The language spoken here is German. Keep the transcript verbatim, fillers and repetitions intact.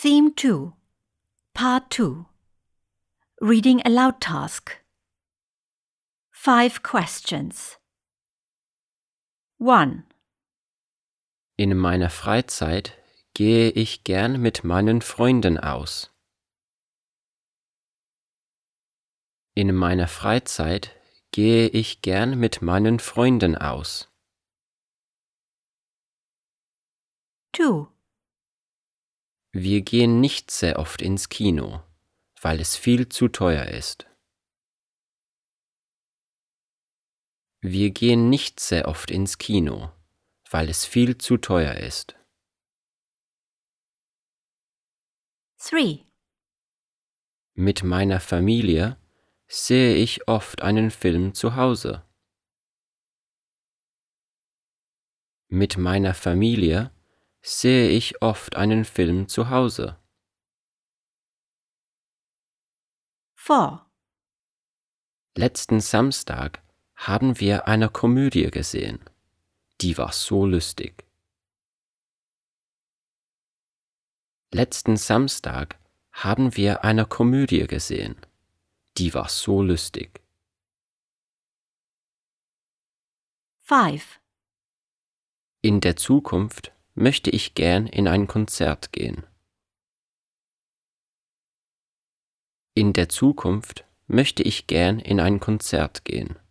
Theme two, Part two. Reading aloud task. Five questions. one. In meiner Freizeit gehe ich gern mit meinen Freunden aus. In meiner Freizeit gehe ich gern mit meinen Freunden aus. two. Wir gehen nicht sehr oft ins Kino, weil es viel zu teuer ist. Wir gehen nicht sehr oft ins Kino, weil es viel zu teuer ist. three. Mit meiner Familie sehe ich oft einen Film zu Hause. Mit meiner Familie sehe ich oft einen Film zu Hause. four. Letzten Samstag haben wir eine Komödie gesehen. Die war so lustig. Letzten Samstag haben wir eine Komödie gesehen. Die war so lustig. five. In der Zukunft möchte ich gern in ein Konzert gehen. In der Zukunft möchte ich gern in ein Konzert gehen.